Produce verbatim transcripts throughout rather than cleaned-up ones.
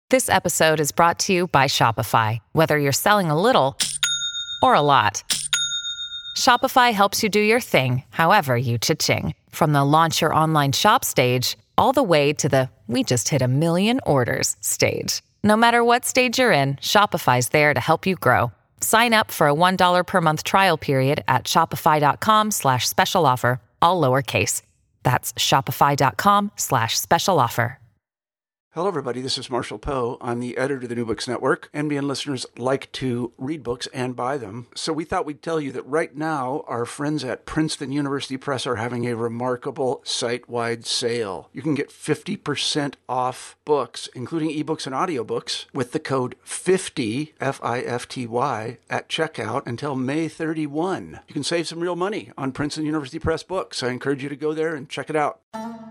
This episode is brought to you by Shopify. Whether you're selling a little or a lot, Shopify helps you do your thing, however you cha-ching. From the launch your online shop stage, all the way to the we just hit a million orders stage. No matter what stage you're in, Shopify's there to help you grow. Sign up for a one dollar per month trial period at shopify.com slash special offer, all lowercase. That's shopify.com slash special offer. Hello, everybody. This is Marshall Poe. I'm the editor of the New Books Network. N B N listeners like to read books and buy them. So we thought we'd tell you that right now, our friends at Princeton University Press are having a remarkable site-wide sale. You can get fifty percent off books, including ebooks and audiobooks, with the code fifty, F I F T Y, at checkout until May thirty-first. You can save some real money on Princeton University Press books. I encourage you to go there and check it out.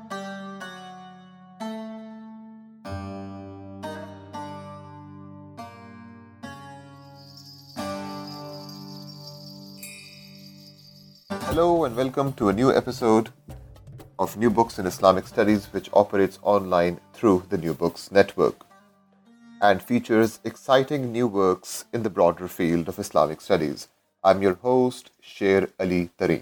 Hello and welcome to a new episode of New Books in Islamic Studies, which operates online through the New Books Network and features exciting new works in the broader field of Islamic studies. I'm your host, Sher Ali Tareen.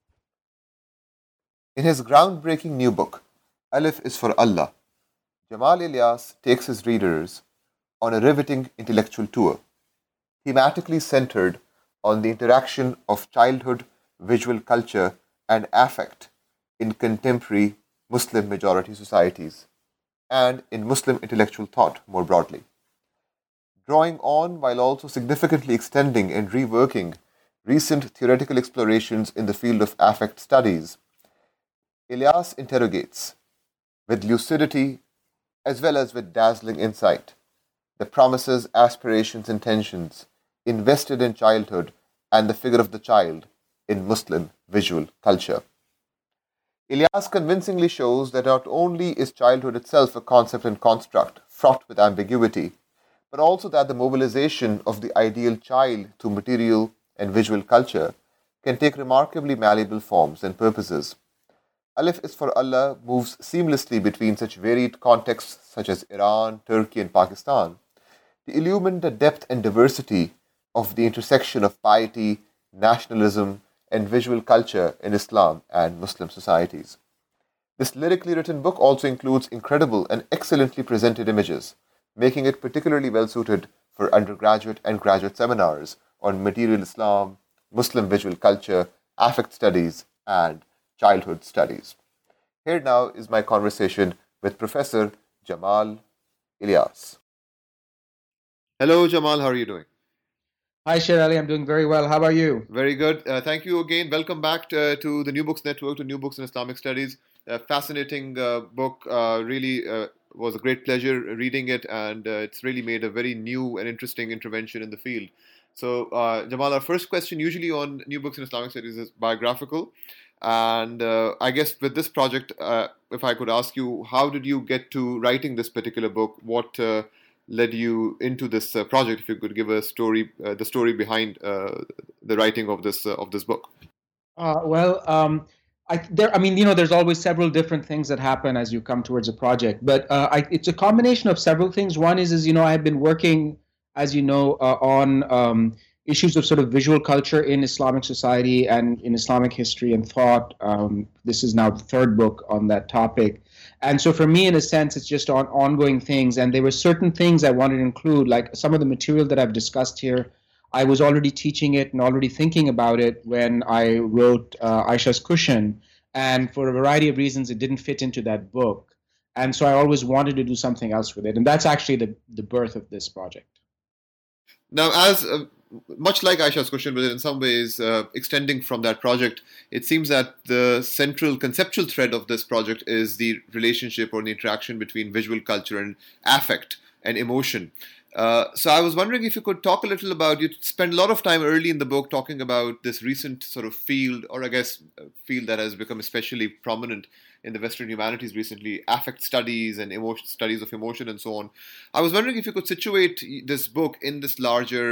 In his groundbreaking new book, Alif is for Allah, Jamal Ilyas takes his readers on a riveting intellectual tour, thematically centered on the interaction of childhood, visual culture and affect in contemporary Muslim majority societies and in Muslim intellectual thought more broadly. Drawing on while also significantly extending and reworking recent theoretical explorations in the field of affect studies, Ilyas interrogates, with lucidity as well as with dazzling insight, the promises, aspirations and tensions invested in childhood and the figure of the child in Muslim visual culture. Ilyas convincingly shows that not only is childhood itself a concept and construct fraught with ambiguity, but also that the mobilization of the ideal child through material and visual culture can take remarkably malleable forms and purposes. Alif is for Allah moves seamlessly between such varied contexts such as Iran, Turkey and Pakistan to illumine the depth and diversity of the intersection of piety, nationalism, and visual culture in Islam and Muslim societies. This lyrically written book also includes incredible and excellently presented images, making it particularly well suited for undergraduate and graduate seminars on material Islam, Muslim visual culture, affect studies, and childhood studies. Here now is my conversation with Professor Jamal Ilyas. Hello, Jamal. How are you doing? Hi, Sher Ali. I'm doing very well. How about you? Very good. Uh, thank you again. Welcome back to, to the New Books Network, to New Books in Islamic Studies. A fascinating uh, book. Uh, really uh, was a great pleasure reading it, and uh, it's really made a very new and interesting intervention in the field. So, uh, Jamal, our first question usually on New Books in Islamic Studies is biographical. And uh, I guess with this project, uh, if I could ask you, how did you get to writing this particular book? What uh, led you into this uh, project? If you could give a story, uh, the story behind uh, the writing of this uh, of this book. Uh, well, um, I there. I mean, you know, there's always several different things that happen as you come towards a project, but uh, I, it's a combination of several things. One is, is you know, I have been working, as you know, uh, on um, issues of sort of visual culture in Islamic society and in Islamic history and thought. Um, this is now the third book on that topic. And so for me, in a sense, it's just on ongoing things. And there were certain things I wanted to include, like some of the material that I've discussed here. I was already teaching it and already thinking about it when I wrote uh, Aisha's Cushion. And for a variety of reasons, it didn't fit into that book. And so I always wanted to do something else with it. And that's actually the, the birth of this project. Now, as uh, much like Aisha's Cushion, but in some ways uh, extending from that project, it seems that the central conceptual thread of this project is the relationship or the interaction between visual culture and affect and emotion. Uh, so I was wondering if you could talk a little about, you spend a lot of time early in the book talking about this recent sort of field, or I guess field that has become especially prominent in the Western humanities recently, affect studies and emotion, studies of emotion and so on. I was wondering if you could situate this book in this larger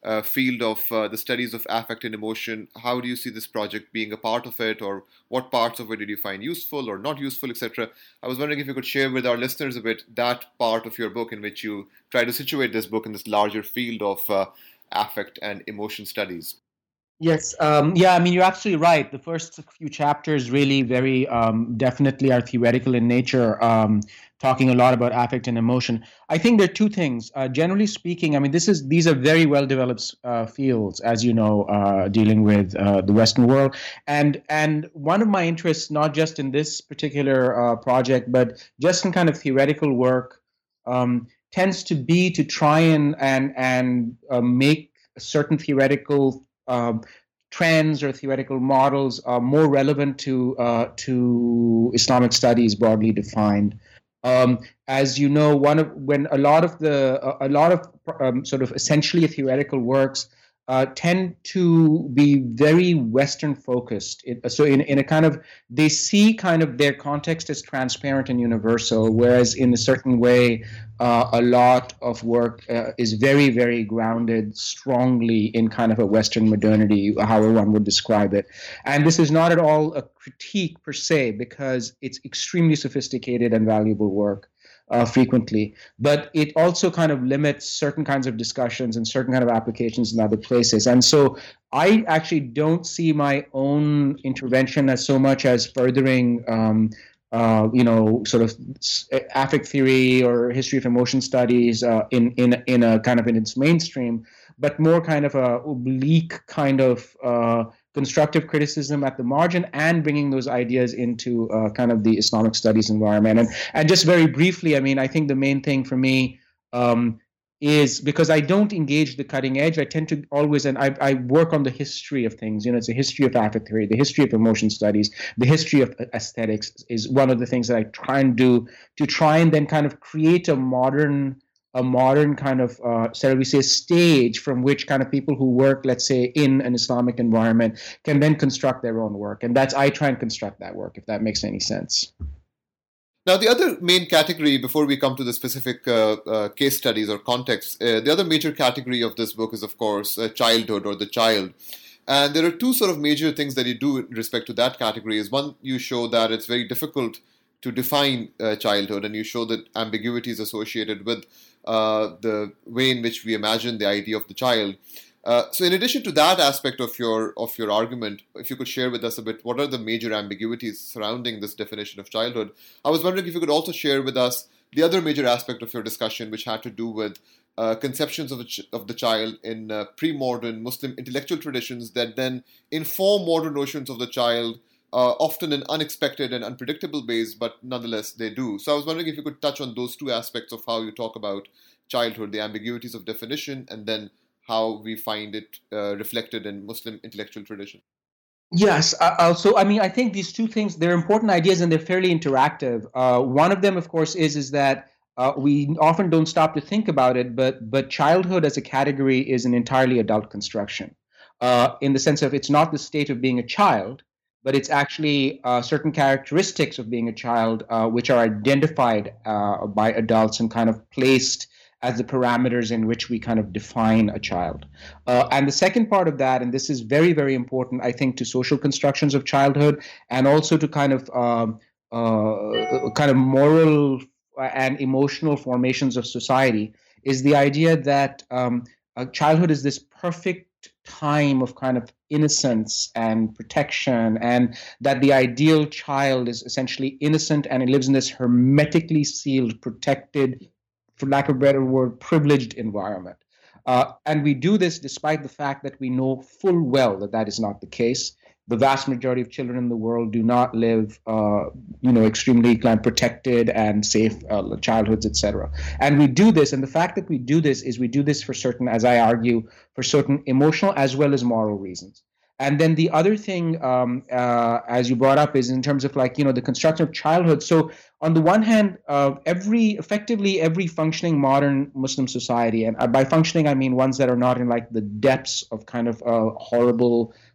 uh, field of uh, the studies of affect and emotion. How do you see this project being a part of it, or what parts of it did you find useful or not useful, et cetera? I was wondering if you could share with our listeners a bit that part of your book in which you try to situate this book in this larger field of uh, affect and emotion studies. Yes. Um, yeah, I mean, you're absolutely right. The first few chapters really very um, definitely are theoretical in nature, um, talking a lot about affect and emotion. I think there are two things. Uh, generally speaking, I mean, this is these are very well-developed uh, fields, as you know, uh, dealing with uh, the Western world. And and one of my interests, not just in this particular uh, project, but just in kind of theoretical work, um, tends to be to try and and and uh, make certain theoretical Um, trends or theoretical models are more relevant to uh, to Islamic studies broadly defined. Um, as you know, one of when a lot of the a, a lot of um, sort of essentially theoretical works uh, tend to be very Western focused. It, so in in a kind of they see kind of their context as transparent and universal, whereas in a certain way. Uh, a lot of work uh, is very, very grounded strongly in kind of a Western modernity, however one would describe it. And this is not at all a critique per se, because it's extremely sophisticated and valuable work uh, frequently. But it also kind of limits certain kinds of discussions and certain kind of applications in other places. And so I actually don't see my own intervention as so much as furthering um, Uh, you know, sort of affect theory or history of emotion studies uh, in in in a kind of in its mainstream, but more kind of a oblique kind of uh, constructive criticism at the margin and bringing those ideas into uh, kind of the Islamic studies environment. And and just very briefly, I mean, I think the main thing for me. Um, is because I don't engage the cutting edge. I tend to always, and I, I work on the history of things. You know, it's a history of affect theory, the history of emotion studies, the history of aesthetics is one of the things that I try and do to try and then kind of create a modern, a modern kind of, uh, shall we say, stage from which kind of people who work, let's say, in an Islamic environment can then construct their own work. And that's, I try and construct that work, if that makes any sense. Now, the other main category, before we come to the specific uh, uh, case studies or contexts, uh, the other major category of this book is, of course, uh, childhood or the child. And there are two sort of major things that you do with respect to that category. Is one, you show that it's very difficult to define uh, childhood, and you show that ambiguities associated with uh, the way in which we imagine the idea of the child. Uh, so in addition to that aspect of your of your argument, if you could share with us a bit, what are the major ambiguities surrounding this definition of childhood? I was wondering if you could also share with us the other major aspect of your discussion, which had to do with uh, conceptions of the, ch- of the child in uh, pre-modern Muslim intellectual traditions that then inform modern notions of the child, uh, often in unexpected and unpredictable ways, but nonetheless they do. So I was wondering if you could touch on those two aspects of how you talk about childhood, the ambiguities of definition, and then how we find it uh, reflected in Muslim intellectual tradition. Yes. Uh, also, I mean, I think these two things, they're important ideas and they're fairly interactive. Uh, one of them, of course, is is that uh, we often don't stop to think about it, but but childhood as a category is an entirely adult construction, uh, in the sense of it's not the state of being a child, but it's actually uh, certain characteristics of being a child uh, which are identified uh, by adults and kind of placed as the parameters in which we kind of define a child. Uh, and the second part of that, and this is very, very important, I think, to social constructions of childhood and also to kind of um, uh, kind of moral and emotional formations of society, is the idea that um, uh, childhood is this perfect time of kind of innocence and protection, and that the ideal child is essentially innocent and it lives in this hermetically sealed, protected, for lack of a better word, privileged environment. Uh, and we do this despite the fact that we know full well that that is not the case. The vast majority of children in the world do not live, uh, you know, extremely kind of protected and safe uh, childhoods, et cetera. And we do this, and the fact that we do this is we do this for certain, as I argue, for certain emotional as well as moral reasons. And then the other thing, um, uh, as you brought up, is in terms of like, you know, the construction of childhood. So on the one hand, uh, every, effectively every functioning modern Muslim society, and by functioning, I mean ones that are not in like the depths of kind of uh, horrible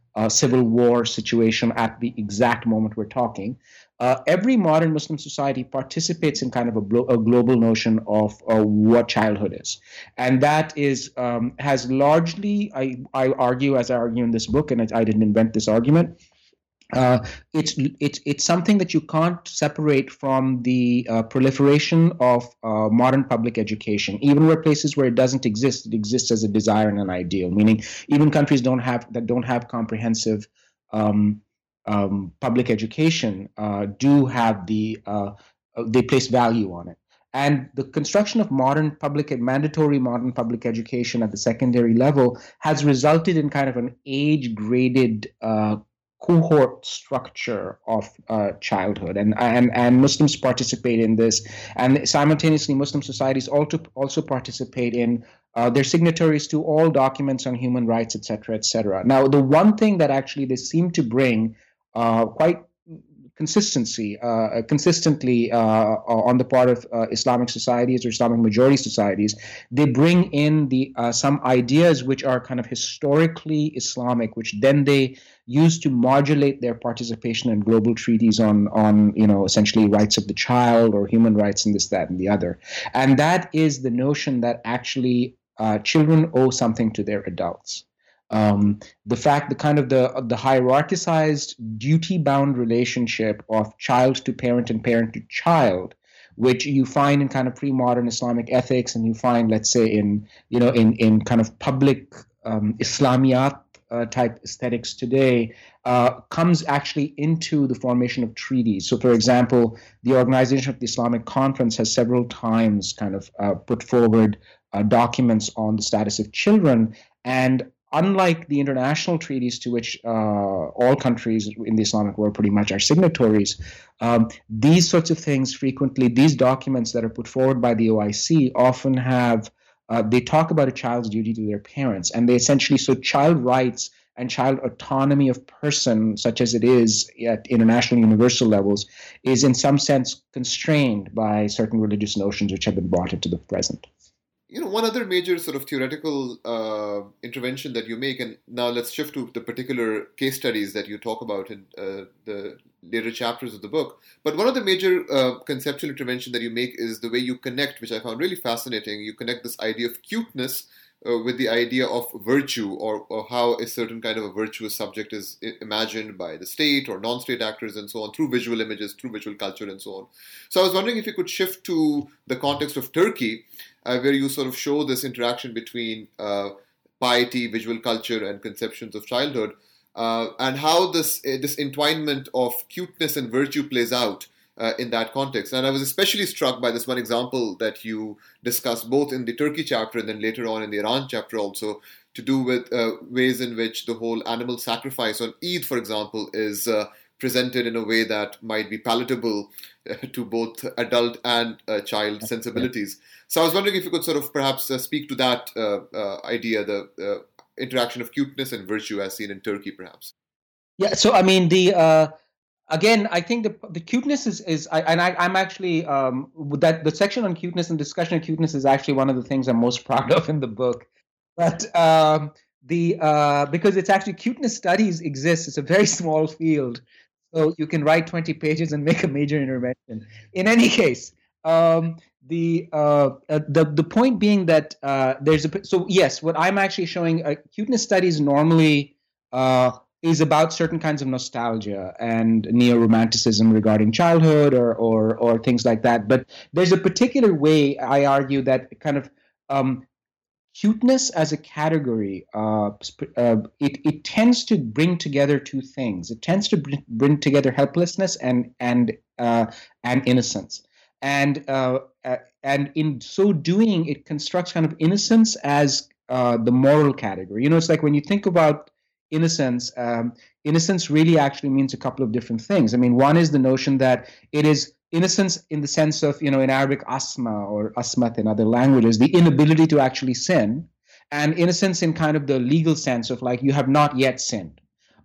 uh, civil war situation at the exact moment we're talking. Uh, every modern Muslim society participates in kind of a, blo- a global notion of uh, what childhood is, and that is um, has largely, I, I argue, as I argue in this book, and I, I didn't invent this argument. Uh, it's it's it's something that you can't separate from the uh, proliferation of uh, modern public education. Even where places where it doesn't exist, it exists as a desire and an ideal. Meaning, even countries don't have that don't have comprehensive um, um, public education uh, do have the uh, they place value on it. And the construction of modern public and mandatory modern public education at the secondary level has resulted in kind of an age-graded uh, cohort structure of uh, childhood, and and and Muslims participate in this, and simultaneously Muslim societies also also participate in. Uh, they're signatories to all documents on human rights, et cetera, et cetera. Now, the one thing that actually they seem to bring uh, quite consistency, uh, consistently uh, on the part of uh, Islamic societies or Islamic majority societies, they bring in the uh, some ideas which are kind of historically Islamic, which then they use to modulate their participation in global treaties on, on you know, essentially rights of the child or human rights and this, that, and the other. And that is the notion that actually uh, children owe something to their adults. Um, the fact, the kind of the the hierarchicized, duty-bound relationship of child to parent and parent to child, which you find in kind of pre-modern Islamic ethics, and you find, let's say, in you know in in kind of public um, Islamiyat uh, type aesthetics today, uh, comes actually into the formation of treaties. So, for example, the Organization of the Islamic Conference has several times kind of uh, put forward uh, documents on the status of children, and unlike the international treaties to which uh, all countries in the Islamic world pretty much are signatories, um, these sorts of things frequently, these documents that are put forward by the O I C often have, uh, they talk about a child's duty to their parents. And they essentially, so child rights and child autonomy of person, such as it is at international universal levels, is in some sense constrained by certain religious notions which have been brought into the present. You know, one other major sort of theoretical uh, intervention that you make, and now let's shift to the particular case studies that you talk about in uh, the later chapters of the book. But one of the major uh, conceptual intervention that you make is the way you connect, which I found really fascinating. You connect this idea of cuteness uh, with the idea of virtue, or, or how a certain kind of a virtuous subject is imagined by the state or non-state actors and so on, through visual images, through visual culture and so on. So I was wondering if you could shift to the context of Turkey, Uh, where you sort of show this interaction between uh, piety, visual culture, and conceptions of childhood, uh, and how this uh, this entwinement of cuteness and virtue plays out uh, in that context. And I was especially struck by this one example that you discuss both in the Turkey chapter and then later on in the Iran chapter also, to do with uh, ways in which the whole animal sacrifice on Eid, for example, is uh, presented in a way that might be palatable uh, to both adult and uh, child sensibilities. So I was wondering if you could sort of perhaps uh, speak to that uh, uh, idea, the uh, interaction of cuteness and virtue as seen in Turkey, perhaps. Yeah, so I mean, the uh, again, I think the the cuteness is, is I, and I, I'm actually, um, that the section on cuteness and discussion of cuteness is actually one of the things I'm most proud of in the book. But um, the uh, because it's actually, cuteness studies exist. It's a very small field. So you can write twenty pages and make a major intervention. In any case, um, the uh, uh, the the point being that uh, there's a so yes, what I'm actually showing, uh, cuteness studies normally uh, is about certain kinds of nostalgia and neo-romanticism regarding childhood or or or things like that. But there's a particular way, I argue, that kind of um, cuteness as a category, uh, uh, it, it tends to bring together two things. It tends to bring, bring together helplessness and and uh, and innocence, and uh, uh, and in so doing, it constructs kind of innocence as uh, the moral category. You know, it's like when you think about innocence, um, innocence really actually means a couple of different things. I mean, one is the notion that it is innocence in the sense of, you know, in Arabic, asma or asmat in other languages, the inability to actually sin, and innocence in kind of the legal sense of like, you have not yet sinned.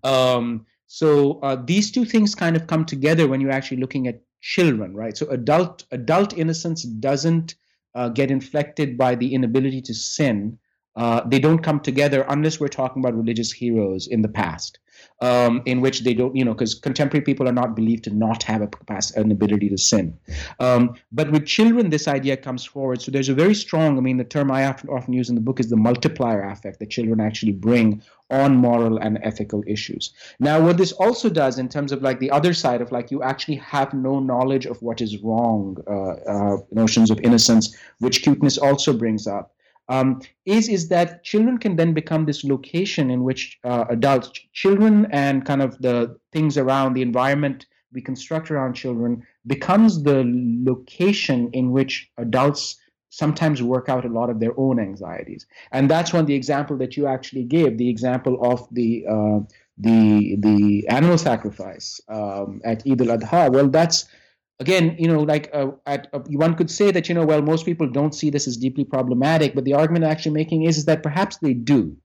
Um, so uh, these two things kind of come together when you're actually looking at children, right? So adult adult innocence doesn't uh, get inflected by the inability to sin uh, they don't come together unless we're talking about religious heroes in the past, um, in which they don't, you know, because contemporary people are not believed to not have a capacity, an ability to sin. Um, but with children, this idea comes forward. So there's a very strong, I mean, the term I often, often use in the book is the multiplier affect that children actually bring on moral and ethical issues. Now, what this also does in terms of like the other side of like you actually have no knowledge of what is wrong, uh, uh, notions of innocence, which cuteness also brings up, um, is, is that children can then become this location in which uh, adults, children and kind of the things around the environment we construct around children becomes the location in which adults sometimes work out a lot of their own anxieties. And that's one, the example that you actually gave, the example of the uh, the the animal sacrifice um, at Eid al-Adha. Well, that's, again, you know, like uh, at, uh, one could say that, you know, well, most people don't see this as deeply problematic, but the argument I'm actually making is, is that perhaps they do.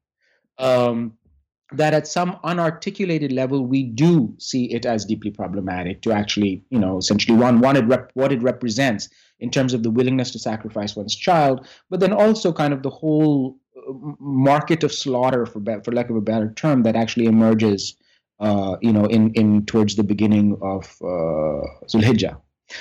Um, that at some unarticulated level, we do see it as deeply problematic to actually, you know, essentially one, one it rep, what it represents in terms of the willingness to sacrifice one's child, but then also kind of the whole market of slaughter, for for lack of a better term, that actually emerges, uh, you know, in in towards the beginning of uh, Zulhijjah.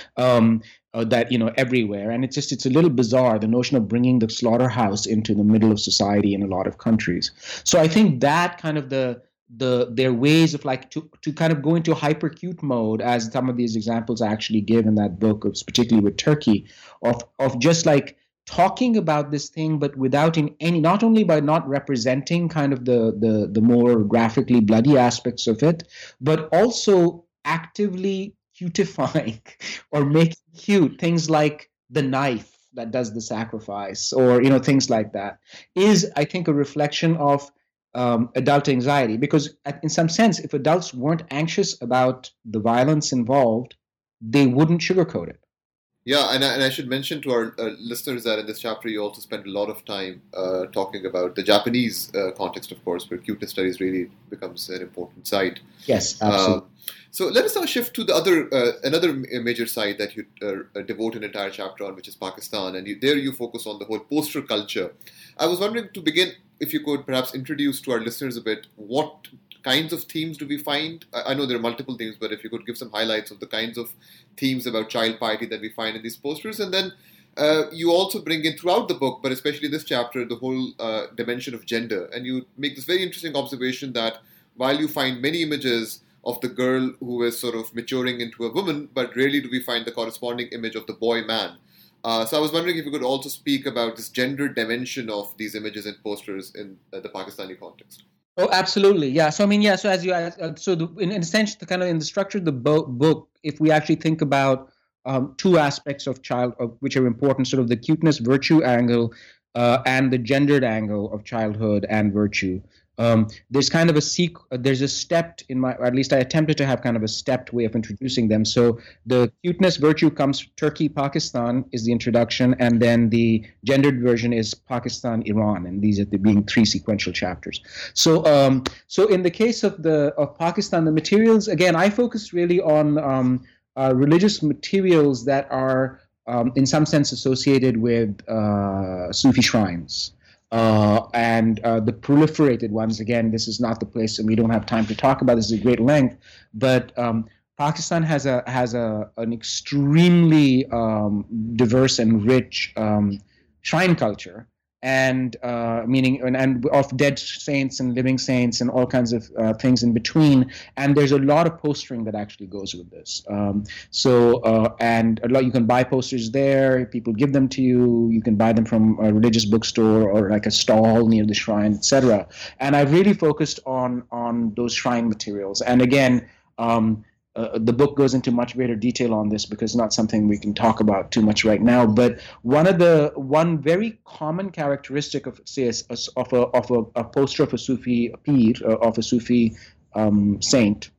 Um, uh, that, you know, everywhere. And it's just, it's a little bizarre, the notion of bringing the slaughterhouse into the middle of society in a lot of countries. So I think that kind of the, the, their ways of like to, to kind of go into hypercute mode, as some of these examples I actually give in that book, of, particularly with Turkey, of, of just like talking about this thing, but without in any, not only by not representing kind of the, the, the more graphically bloody aspects of it, but also actively cutifying or making cute things like the knife that does the sacrifice, or, you know, things like that, is, I think, a reflection of um, adult anxiety. Because in some sense, if adults weren't anxious about the violence involved, they wouldn't sugarcoat it. Yeah, and I, and I should mention to our uh, listeners that in this chapter you also spend a lot of time uh, talking about the Japanese uh, context, of course, where cuteness studies really becomes an important side. Yes, absolutely. Um, so let us now shift to the other uh, another major side that you uh, devote an entire chapter on, which is Pakistan, and you, there you focus on the whole poster culture. I was wondering, to begin, if you could perhaps introduce to our listeners a bit, what kinds of themes do we find? I know there are multiple themes, but if you could give some highlights of the kinds of themes about child piety that we find in these posters. And then uh, you also bring in throughout the book, but especially this chapter, the whole uh, dimension of gender. And you make this very interesting observation that while you find many images of the girl who is sort of maturing into a woman, but rarely do we find the corresponding image of the boy man. Uh, so I was wondering if you could also speak about this gender dimension of these images and posters in uh, the Pakistani context. Oh, absolutely. Yeah. So, I mean, yeah. So as you, uh, so the, in, in a sense, the kind of in the structure of the bo- book, if we actually think about um, two aspects of child, of which are important, sort of the cuteness virtue angle uh, and the gendered angle of childhood and virtue. Um, there's kind of a sequ- there's a stepped in my, or at least I attempted to have kind of a stepped way of introducing them. So the cuteness virtue comes Turkey, Pakistan is the introduction, and then the gendered version is Pakistan, Iran, and these are the being three sequential chapters. So, um, so in the case of the of Pakistan, the materials, again, I focused really on um, uh, religious materials that are um, in some sense associated with uh, Sufi shrines. Uh, and uh, the proliferated ones, again, this is not the place, and we don't have time to talk about this at great length, but um, Pakistan has a has a an extremely um, diverse and rich um, shrine culture, and uh, meaning and, and of dead saints and living saints and all kinds of uh, things in between. And there's a lot of postering that actually goes with this. Um, so uh, and a lot, you can buy posters there. People give them to you. You can buy them from a religious bookstore or like a stall near the shrine, et cetera. And I really focused on on those shrine materials. And again. Um, Uh, the book goes into much greater detail on this because it's not something we can talk about too much right now. But one of the one very common characteristic of say a, of a of a, a poster of a Sufi pir, uh, of a Sufi um, saint,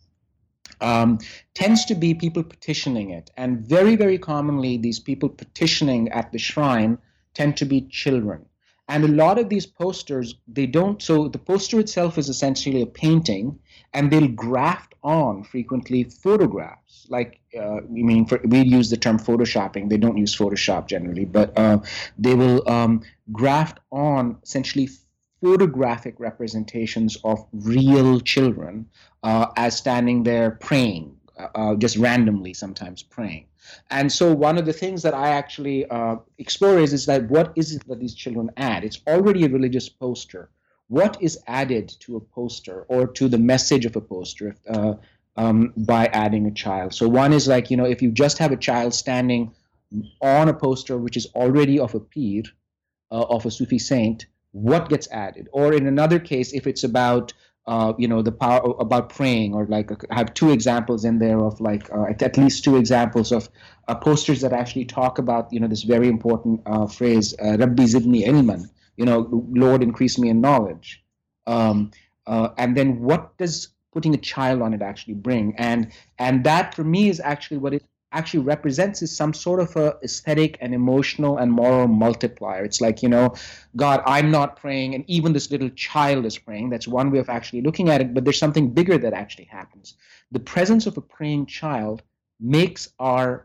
um, tends to be people petitioning it, and very very commonly these people petitioning at the shrine tend to be children. And a lot of these posters, they don't, so the poster itself is essentially a painting, and they'll graft on frequently photographs. Like, uh, I mean, for, we use the term photoshopping. They don't use Photoshop generally, but uh, they will um, graft on essentially photographic representations of real children uh, as standing there praying, uh, just randomly sometimes praying. And so one of the things that I actually uh, explore is, is that what is it that these children add? It's already a religious poster. What is added to a poster or to the message of a poster uh, um, by adding a child? So one is like, you know, if you just have a child standing on a poster which is already of a pir, uh, of a Sufi saint, what gets added? Or in another case, if it's about Uh, you know, the power about praying, or like I have two examples in there of like uh, at least two examples of uh, posters that actually talk about, you know, this very important uh, phrase, uh, Rabbi zidni ilman, you know, Lord, increase me in knowledge. Um, uh, and then what does putting a child on it actually bring? And and that for me is actually what it actually represents is some sort of a aesthetic and emotional and moral multiplier. It's like, you know, God, I'm not praying, and even this little child is praying. That's one way of actually looking at it, but there's something bigger that actually happens. The presence of a praying child makes our,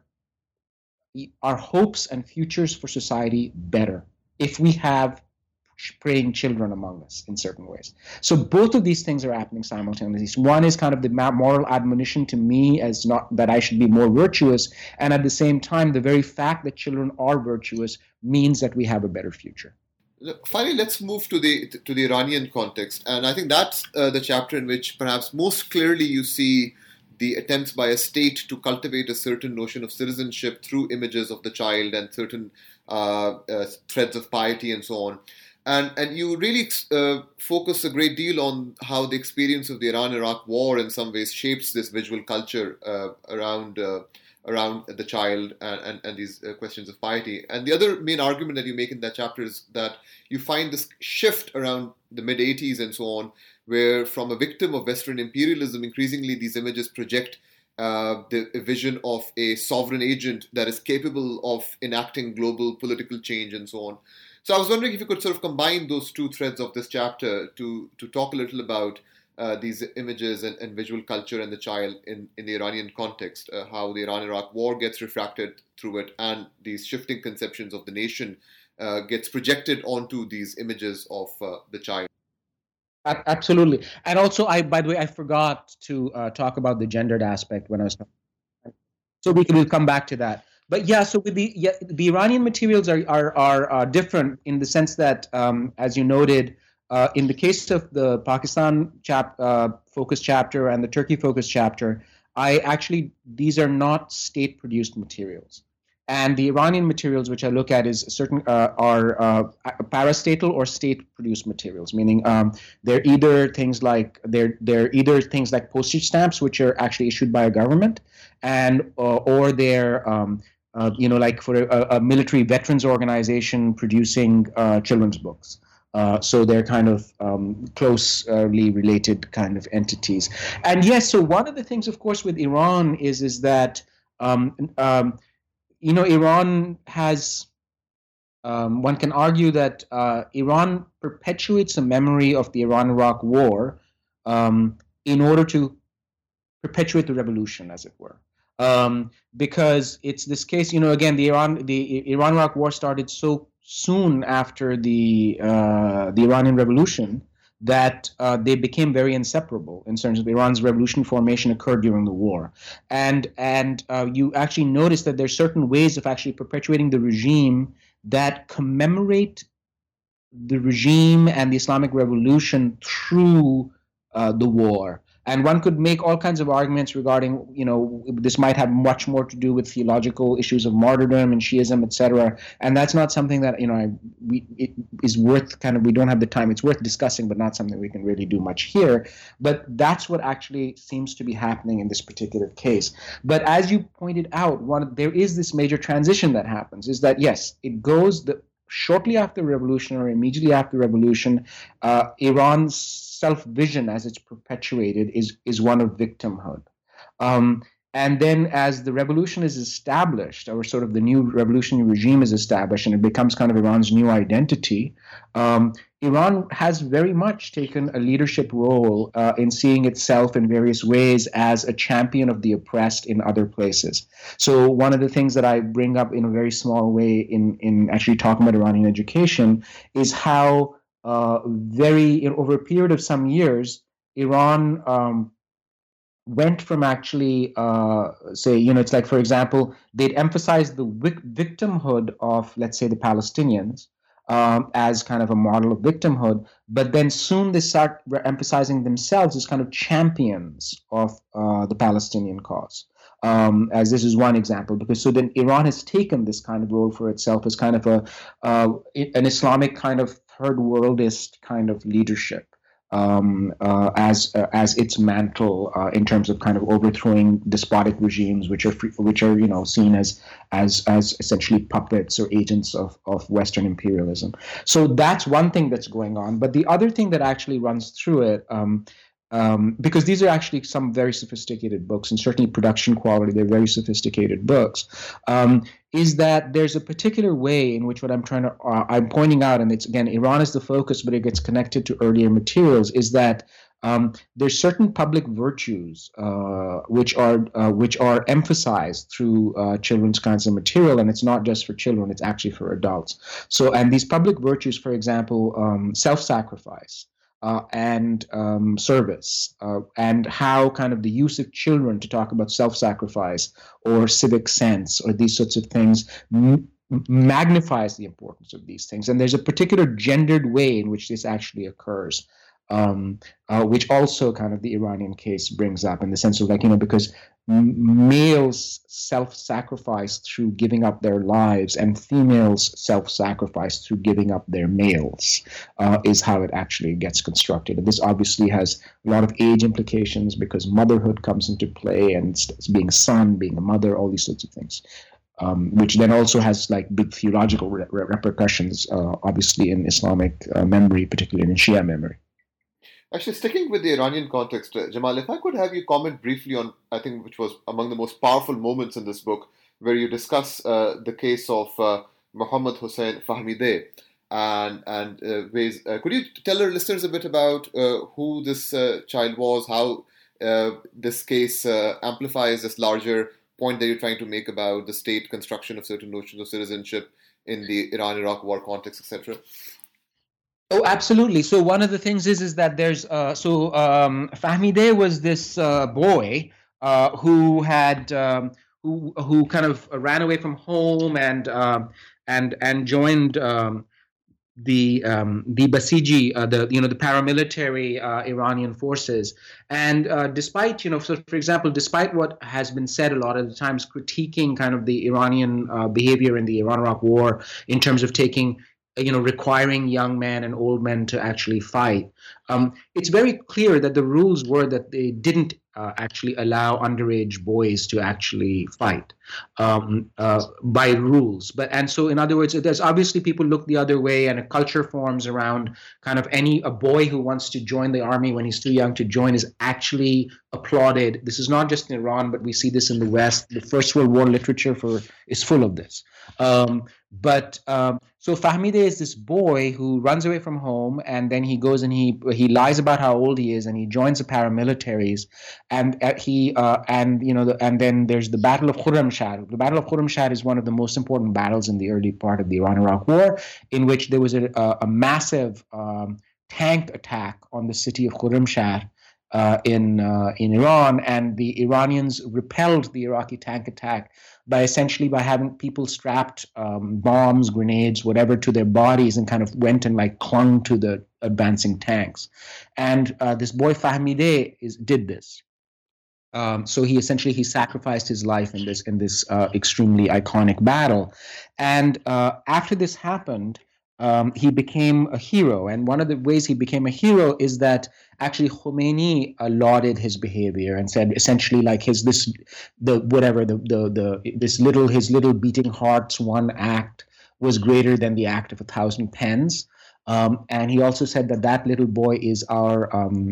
our hopes and futures for society better if we have praying children among us in certain ways. So both of these things are happening simultaneously. One is kind of the moral admonition to me as not that I should be more virtuous, and at the same time, the very fact that children are virtuous means that we have a better future. Finally, let's move to the to the Iranian context, and I think that's uh, the chapter in which perhaps most clearly you see the attempts by a state to cultivate a certain notion of citizenship through images of the child and certain uh, uh, threads of piety and so on. And and you really uh, focus a great deal on how the experience of the Iran-Iraq war in some ways shapes this visual culture uh, around uh, around the child and, and, and these uh, questions of piety. And the other main argument that you make in that chapter is that you find this shift around the mid-eighties and so on, where from a victim of Western imperialism, increasingly these images project uh, the vision of a sovereign agent that is capable of enacting global political change and so on. So I was wondering if you could sort of combine those two threads of this chapter to, to talk a little about uh, these images and, and visual culture and the child in, in the Iranian context, uh, how the Iran-Iraq war gets refracted through it, and these shifting conceptions of the nation uh, gets projected onto these images of uh, the child. Absolutely. And also, I by the way, I forgot to uh, talk about the gendered aspect when I was talking. So we can we'll come back to that. But yeah, so with the yeah, the Iranian materials are are are uh, different in the sense that, um, as you noted, uh, in the case of the Pakistan chap uh, focus chapter and the Turkey focus chapter, I actually these are not state produced materials, and the Iranian materials which I look at is certain uh, are uh, parastatal or state produced materials, meaning um, they're either things like they're they're either things like postage stamps which are actually issued by a government, and uh, or they're um, Uh, you know, like for a, a military veterans organization producing uh, children's books. Uh, so they're kind of um, closely related kind of entities. And yes, so one of the things, of course, with Iran is is that, um, um, you know, Iran has, um, one can argue that uh, Iran perpetuates a memory of the Iran-Iraq war um, in order to perpetuate the revolution, as it were. Um, because it's this case, you know, again, the Iran, the Iran-Iraq war started so soon after the uh, the Iranian Revolution that uh, they became very inseparable in terms of Iran's revolution formation occurred during the war, and and uh, you actually notice that there's certain ways of actually perpetuating the regime that commemorate the regime and the Islamic Revolution through uh, the war. And one could make all kinds of arguments regarding, you know, this might have much more to do with theological issues of martyrdom and Shiism, et cetera. And that's not something that, you know, I, we, it is worth kind of, we don't have the time. It's worth discussing, but not something we can really do much here. But that's what actually seems to be happening in this particular case. But as you pointed out, one there is this major transition that happens, is that, yes, it goes the shortly after the revolution or immediately after the revolution, uh, Iran's self-vision as it's perpetuated is, is one of victimhood. Um, And then as the revolution is established, or sort of the new revolutionary regime is established, and it becomes kind of Iran's new identity, um, Iran has very much taken a leadership role uh, in seeing itself in various ways as a champion of the oppressed in other places. So one of the things that I bring up in a very small way in, in actually talking about Iranian education is how uh, very, in, over a period of some years, Iran um, went from actually, uh, say, you know, it's like, for example, they'd emphasize the vic- victimhood of, let's say, the Palestinians um, as kind of a model of victimhood, but then soon they start re- emphasizing themselves as kind of champions of uh, the Palestinian cause. Um, as this is one example, because so then Iran has taken this kind of role for itself as kind of a uh, an Islamic kind of third worldist kind of leadership. Um, uh, as uh, as its mantle uh, in terms of kind of overthrowing despotic regimes, which are free, which are you know seen as as as essentially puppets or agents of of Western imperialism. So that's one thing that's going on. But the other thing that actually runs through it, um, um, because these are actually some very sophisticated books, and certainly production quality, they're very sophisticated books. Um, is that there's a particular way in which what I'm trying to, uh, I'm pointing out, and it's, again, Iran is the focus, but it gets connected to earlier materials, is that um, there's certain public virtues uh, which are uh, which are emphasized through uh, children's kinds of material, and it's not just for children, it's actually for adults. So, and these public virtues, for example, um, self-sacrifice, Uh, and um, service, uh, and how kind of the use of children to talk about self-sacrifice or civic sense or these sorts of things m- magnifies the importance of these things. And there's a particular gendered way in which this actually occurs, um, uh, which also kind of the Iranian case brings up in the sense of, like, you know, because males self-sacrifice through giving up their lives and females self-sacrifice through giving up their males uh, is how it actually gets constructed. And this obviously has a lot of age implications because motherhood comes into play, and it's being a son, being a mother, all these sorts of things, um, which then also has like big theological re- repercussions, uh, obviously in Islamic uh, memory, particularly in Shia memory. Actually, sticking with the Iranian context, uh, Jamal, if I could have you comment briefly on, I think, which was among the most powerful moments in this book, where you discuss uh, the case of uh, Mohammad Hossein Fahmideh, and and uh, ways. Uh, could you tell our listeners a bit about uh, who this uh, child was, how uh, this case uh, amplifies this larger point that you're trying to make about the state construction of certain notions of citizenship in the Iran-Iraq war context, et cetera? Oh, absolutely. So one of the things is is that there's uh, so um, Fahmideh was this uh, boy uh, who had um, who who kind of ran away from home and um, and and joined um, the um, the Basiji, uh, the you know the paramilitary uh, Iranian forces. And uh, despite you know, so for example, despite what has been said a lot of the times, critiquing kind of the Iranian uh, behavior in the Iran-Iraq war in terms of taking, you know, requiring young men and old men to actually fight. Um, it's very clear that the rules were that they didn't uh, actually allow underage boys to actually fight um, uh, by rules. But and so, in other words, there's obviously people look the other way, and a culture forms around kind of any a boy who wants to join the army when he's too young to join is actually applauded. This is not just in Iran, but we see this in the West. The First World War literature for is full of this. Um, but um, so Fahmideh is this boy who runs away from home, and then he goes and he he lies about how old he is, and he joins the paramilitaries, and uh, he uh, and you know the, and then there's the Battle of Khurramshahr. The Battle of Khurramshahr is one of the most important battles in the early part of the Iran-Iraq War, in which there was a, a, a massive um, tank attack on the city of Khurramshahr uh, in uh, in Iran, and the Iranians repelled the Iraqi tank attack by essentially by having people strapped um, bombs, grenades, whatever, to their bodies, and kind of went and like clung to the advancing tanks. And uh, this boy Fahmideh is did this. Um, so he essentially he sacrificed his life in this in this uh, extremely iconic battle. And uh, after this happened, um, he became a hero. And one of the ways he became a hero is that actually Khomeini uh, lauded his behavior and said essentially like his this the whatever the the the this little his little beating heart's one act was greater than the act of a thousand pens. Um, and he also said that that little boy is our um,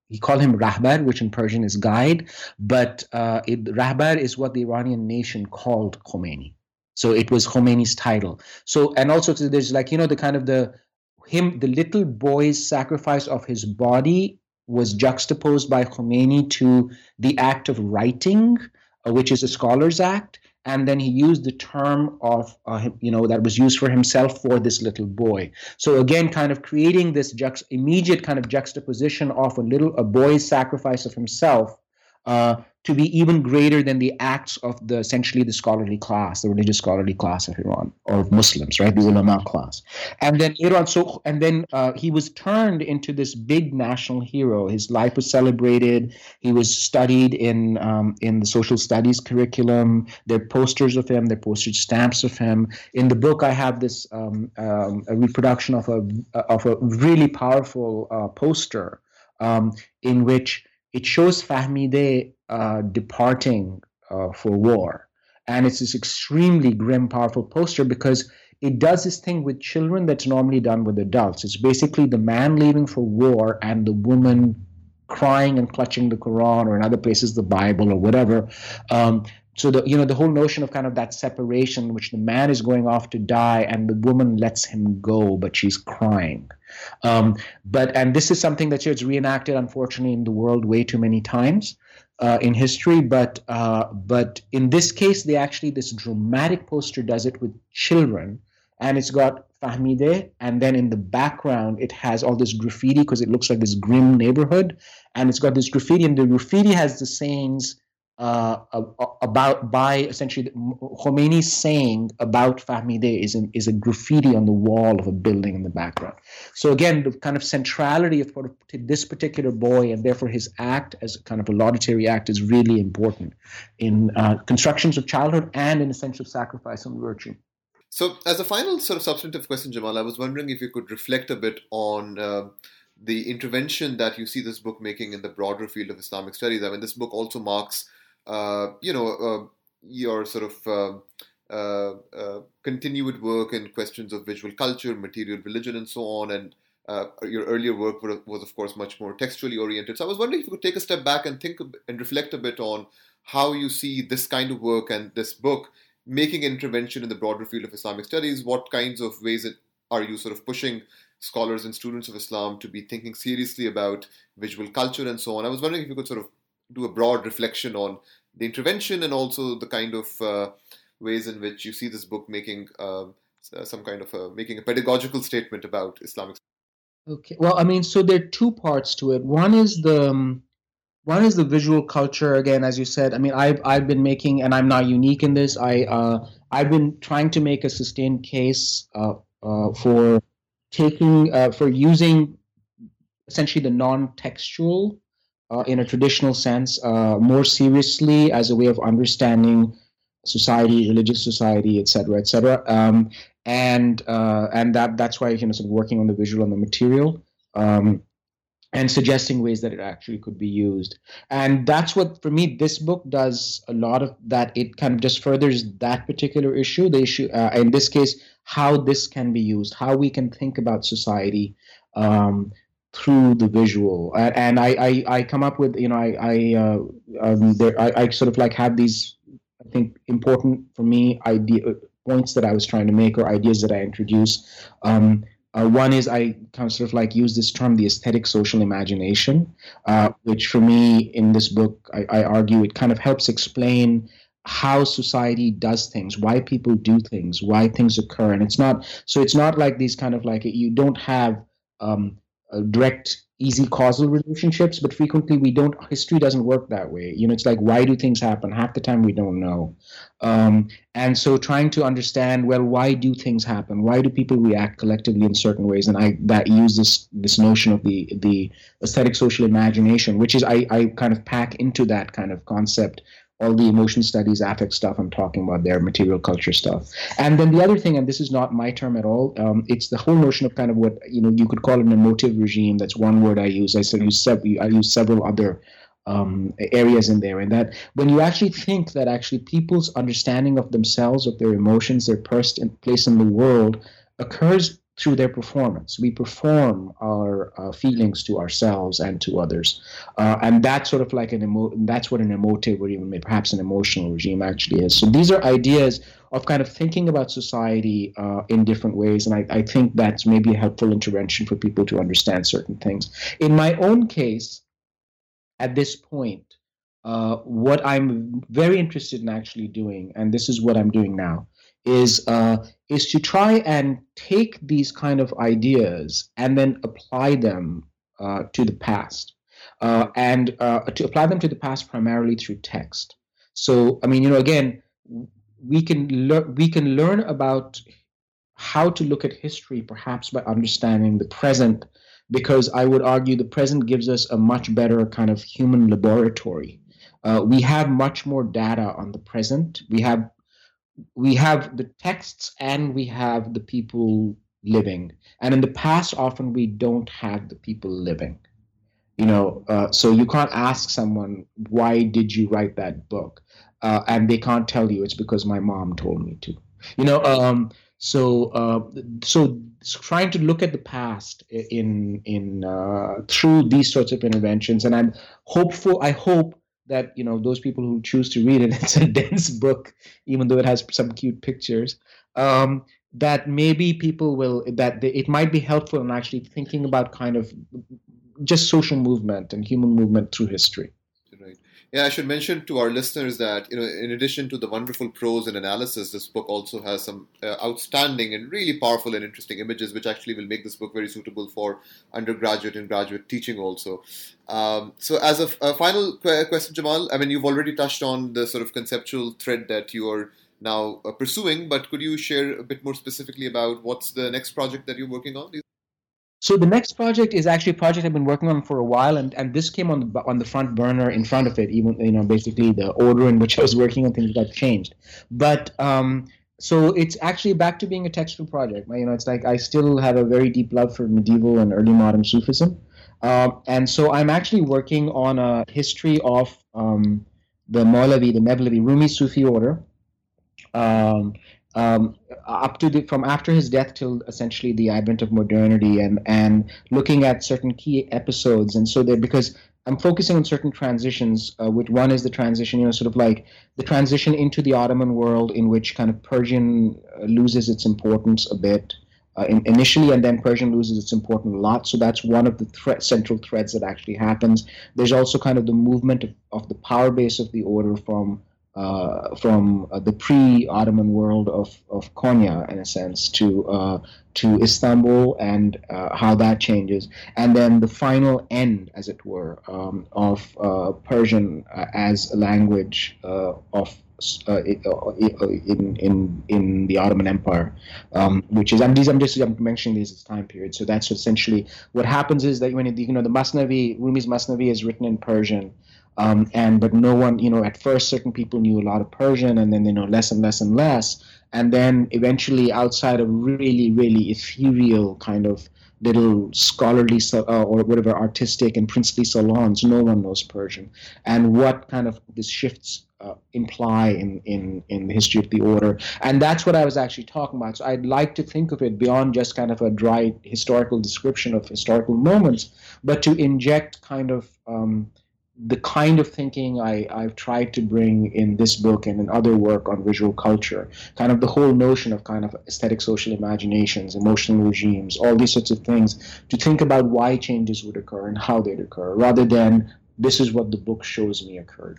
he called him Rahbar, which in Persian is guide, but uh, it, Rahbar is what the Iranian nation called Khomeini. So it was Khomeini's title. So, and also there's like, you know, the kind of the, him, the little boy's sacrifice of his body was juxtaposed by Khomeini to the act of writing, uh, which is a scholar's act. And then he used the term of, uh, you know, that was used for himself for this little boy. So again, kind of creating this juxt- immediate kind of juxtaposition of a little, a boy's sacrifice of himself uh, to be even greater than the acts of the essentially the scholarly class, the religious scholarly class of Iran, or of Muslims, right, the ulama class. And then Iran, so and then uh, he was turned into this big national hero. His life was celebrated. He was studied in um, in the social studies curriculum. There are posters of him. There are postage stamps of him. In the book, I have this um, um, a reproduction of a of a really powerful uh, poster um, in which it shows Fahmideh uh, departing uh, for war. And it's this extremely grim, powerful poster because it does this thing with children that's normally done with adults. It's basically the man leaving for war and the woman crying and clutching the Quran, or in other places the Bible or whatever. Um, so the you know the whole notion of kind of that separation in which the man is going off to die and the woman lets him go, but she's crying. Um, but and this is something that's it's reenacted, unfortunately, in the world way too many times uh, in history. But uh, but in this case, they actually this dramatic poster does it with children, and it's got Fahmideh, and then in the background it has all this graffiti because it looks like this grim neighborhood, and it's got this graffiti, and the graffiti has the sayings uh, about by essentially Khomeini's saying about Fahmideh is an, is a graffiti on the wall of a building in the background. So again, the kind of centrality of this particular boy and therefore his act as kind of a laudatory act is really important in uh, constructions of childhood and in a sense of sacrifice and virtue. So as a final sort of substantive question, Jamal, I was wondering if you could reflect a bit on uh, the intervention that you see this book making in the broader field of Islamic studies. I mean, this book also marks, uh, you know, uh, your sort of uh, uh, uh, continued work in questions of visual culture, material religion, and so on. And uh, your earlier work was, of course, much more textually oriented. So I was wondering if you could take a step back and think and reflect a bit on how you see this kind of work and this book making an intervention in the broader field of Islamic studies. What kinds of ways it, are you sort of pushing scholars and students of Islam to be thinking seriously about visual culture and so on? I was wondering if you could sort of do a broad reflection on the intervention and also the kind of uh, ways in which you see this book making uh, some kind of a, making a pedagogical statement about Islamic studies. Okay. Well, I mean, so there are two parts to it. One is the um, One is the visual culture. Again, as you said, I mean, I've I've been making, and I'm not unique in this. I uh, I've been trying to make a sustained case uh, uh, for taking uh, for using essentially the non-textual uh, in a traditional sense uh, more seriously as a way of understanding society, religious society, et cetera, et cetera. Um, and uh, and that that's why you know sort of working on the visual and the material. Um, and suggesting ways that it actually could be used. And that's what, for me, this book does a lot of that. It kind of just furthers that particular issue, the issue, uh, in this case, how this can be used, how we can think about society um, through the visual. And, and I, I, I come up with, you know, I, I, uh, um, there, I, I sort of like have these, I think, important for me idea points that I was trying to make or ideas that I introduce. Um, Uh, one is I kind of sort of like use this term, the aesthetic social imagination, uh, which for me in this book, I, I argue it kind of helps explain how society does things, why people do things, why things occur. And it's not, so it's not like these kind of like, you don't have um, a direct, easy causal relationships, but frequently we don't, history doesn't work that way. You know, it's like, why do things happen? Half the time we don't know. Um, and so trying to understand, well, why do things happen? Why do people react collectively in certain ways? And I that use this this notion of the the aesthetic social imagination, which is I, I kind of pack into that kind of concept all the emotion studies, affect stuff I'm talking about there, material culture stuff. And then the other thing, and this is not my term at all, um, it's the whole notion of kind of what, you know, you could call it an emotive regime. That's one word I use. I said use sev- I use several other um, areas in there. And that when you actually think that actually people's understanding of themselves, of their emotions, their pers- place in the world occurs through their performance. We perform our uh, feelings to ourselves and to others, uh, and that's sort of like an emo- that's what an emotive or even perhaps an emotional regime actually is. So these are ideas of kind of thinking about society uh, in different ways, and I, I think that's maybe a helpful intervention for people to understand certain things. In my own case, at this point, uh, what I'm very interested in actually doing, and this is what I'm doing now, is uh, is to try and take these kind of ideas and then apply them uh, to the past, uh, and uh, to apply them to the past primarily through text. So, I mean, you know, again, we can learn we can learn about how to look at history perhaps by understanding the present, because I would argue the present gives us a much better kind of human laboratory. Uh, we have much more data on the present. We have we have the texts and we have the people living. And in the past, often we don't have the people living. You know, uh, so you can't ask someone, why did you write that book? Uh, and they can't tell you it's because my mom told me to. You know, um, so uh, so trying to look at the past in in uh, through these sorts of interventions, and I'm hopeful. I hope that you know those people who choose to read it. It's a dense book, even though it has some cute pictures. Um, that maybe people will that they, it might be helpful in actually thinking about kind of just social movement and human movement through history. Right. Yeah, I should mention to our listeners that, you know, in addition to the wonderful prose and analysis, this book also has some uh, outstanding and really powerful and interesting images, which actually will make this book very suitable for undergraduate and graduate teaching also. Um, so as a, a final qu- question, Jamal, I mean, you've already touched on the sort of conceptual thread that you are now uh, pursuing, but could you share a bit more specifically about what's the next project that you're working on? So the next project is actually a project I've been working on for a while, and, and this came on the on the front burner in front of it. Even you know, basically the order in which I was working on things got changed. But um, so it's actually back to being a textual project. You know, it's like I still have a very deep love for medieval and early modern Sufism, uh, and so I'm actually working on a history of um, the Maulavi, the Mevlevi Rumi Sufi order. Um, um, up to the from after his death till essentially the advent of modernity, and and looking at certain key episodes, and so that because I'm focusing on certain transitions, uh, which one is the transition, you know, sort of like the transition into the Ottoman world, in which kind of Persian uh, loses its importance a bit uh, in, initially, and then Persian loses its importance a lot. So that's one of the thre- central threads that actually happens. There's also kind of the movement of, of the power base of the order from Uh, from uh, the pre-Ottoman world of, of Konya, in a sense, to uh, to Istanbul, and uh, how that changes, and then the final end, as it were, um, of uh, Persian uh, as a language uh, of uh, in in in the Ottoman Empire, um, which is I'm, these, I'm just I'm mentioning these as time period. So that's essentially what happens is that when it, you know the Masnavi, Rumi's Masnavi is written in Persian. Um, and but no one, you know, at first certain people knew a lot of Persian, and then they know less and less and less, and then eventually, outside of really, really ethereal kind of little scholarly uh, or whatever artistic and princely salons, no one knows Persian. And what kind of these shifts uh, imply in, in in the history of the order, and that's what I was actually talking about. So I'd like to think of it beyond just kind of a dry historical description of historical moments, but to inject kind of um, the kind of thinking I, I've tried to bring in this book and in other work on visual culture, kind of the whole notion of kind of aesthetic social imaginations, emotional regimes, all these sorts of things, to think about why changes would occur and how they'd occur, rather than this is what the book shows me occurred.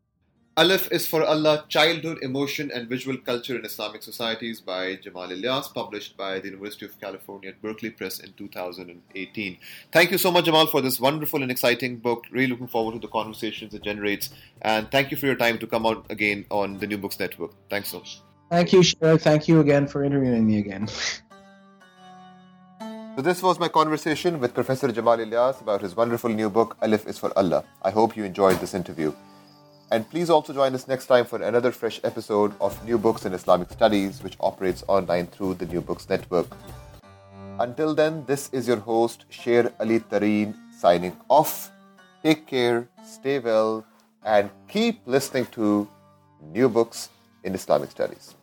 Alif is for Allah, Childhood, Emotion and Visual Culture in Islamic Societies by Jamal Ilyas, published by the University of California at Berkeley Press in two thousand eighteen. Thank you so much, Jamal, for this wonderful and exciting book. Really looking forward to the conversations it generates. And thank you for your time to come out again on the New Books Network. Thanks so much. Thank you, Cher. Thank you again for interviewing me again. So this was my conversation with Professor Jamal Ilyas about his wonderful new book, Alif is for Allah. I hope you enjoyed this interview. And please also join us next time for another fresh episode of New Books in Islamic Studies, which operates online through the New Books Network. Until then, this is your host, Sher Ali Tareen, signing off. Take care, stay well, and keep listening to New Books in Islamic Studies.